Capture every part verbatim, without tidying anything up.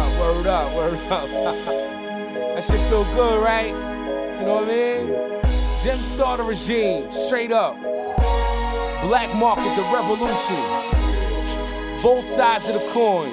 up, word up, word up. That shit feel good, right? You know what I mean? Yeah. Gem starter regime, straight up. Black market, the revolution. Both sides of the coin.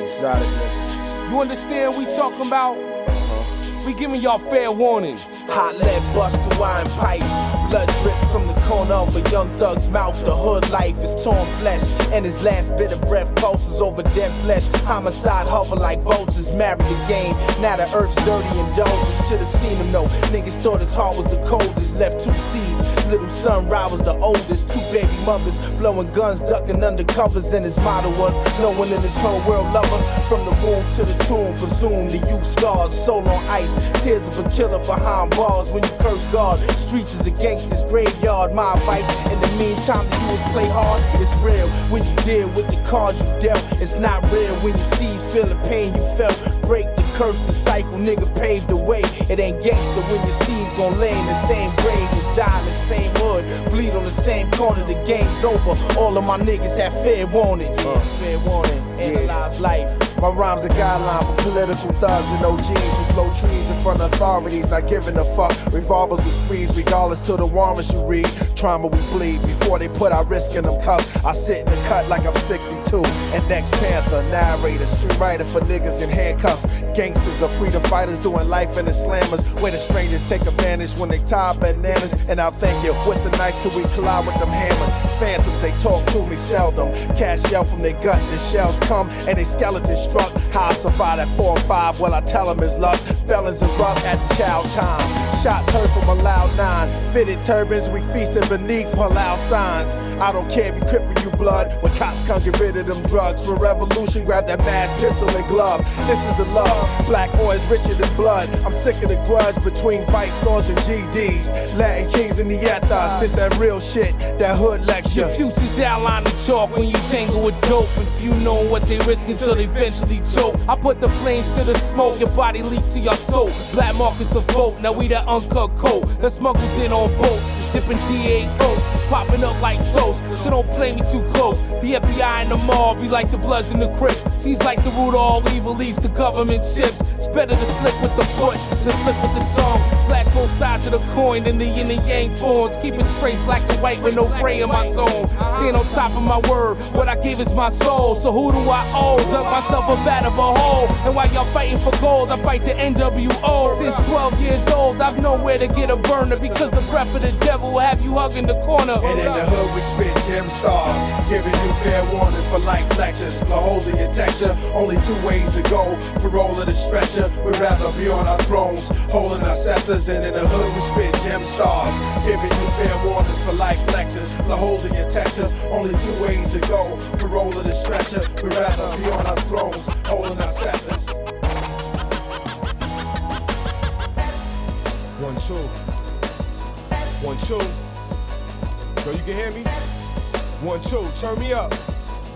You understand we talking about? Uh-huh. We giving y'all fair warning. Hot lead bust the wine pipes. Blood drip from the corner of a young thug's mouth. The hood life is torn flesh, and his last bit of breath pulses over dead flesh. Homicide hover like vultures, married the game. Now the earth's dirty and dull. You should've seen him though. Niggas thought his heart was the coldest. Left two C's. Little son Rod was the oldest. Two baby mothers blowing guns, ducking under covers, and his motto was, no one in this whole world love us. From the womb to the tomb, presume the youth scarred, soul on ice. Tears of a killer behind bars. When you curse God, streets is a gangster's graveyard. My advice, in the meantime, to you is play hard. It's real when you deal with the cards you dealt. It's not real when you see, feel the pain you felt. Break the curse, the cycle, nigga paved the way. It ain't gangster when your seeds gon' lay in the same grave. You die in the same hood, bleed on the same corner. The game's over. All of my niggas have fair warning. Yeah, uh, fair warning. Analyze yeah. life. My rhymes are guideline for political thugs and O Gs who blow trees in front of authorities, not giving a fuck. Revolvers with squeeze, regardless to the warrants you read. Trauma we bleed before they put our risk in them cuffs. I sit in the cut like I'm sixty-two. And Next Panther, narrator, screenwriter for niggas in handcuffs. Gangsters are freedom fighters doing life in the slammers. Where the strangers take advantage when they tie bananas. And I'll thank you with the knife till we collide with them hammers. Phantoms, they talk to me seldom. Cash yell from their gut, the shells come and they skeletons struck. How I survive at four or five, well I tell them it's luck. Felons erupt at child time. Shots heard from a loud nine. Fitted turbans, we feasted beneath halal signs. I don't care if you cripple you blood. When cops come get rid of them drugs. For revolution, grab that mask, pistol and glove. This is the love. Black oil is richer than blood. I'm sick of the grudge between bike stores and G Ds. Latin kings in the ethos. This that real shit, that hood lecture. Your future's outline the chalk when you tangle with dope. If you know what they risk until they eventually choke. I put the flames to the smoke, your body leak to your soul. Black market's the vote, now we that uncut coat. That's smuggled in on boats, dipping D A coats, popping up like toast. So don't play me too close. The F B I and the mall be like the Bloods and the Crips. Seems like the root of all evil leads to government ships. It's better to slip with the foot than slip with the tongue. Flash both sides of the coin, then the yin and yang forms. Keep it straight, black and white with no gray in my zone. Stand on top of my word, what I give is my soul. So who do I owe? Dug myself a bat of a hole. And while y'all fighting for gold, I fight the N W O. Since twelve years old, I've nowhere to get a burner. Because the breath of the devil will have you hugging the corner. And in the hood we spit gem stars, giving you fair warnings for life lectures. The holes in your texture, only two ways to go. Parole or the stretcher, we'd rather be on our thrones, holding our scepters. And in the hood we spit gem stars, giving you fair warnings for life lectures. The holes in your textures, only two ways to go. Parole or the stretcher, we'd rather be on our thrones, holding our scepters. One, two. One, two. Girl, you can hear me? One, two. Turn me up.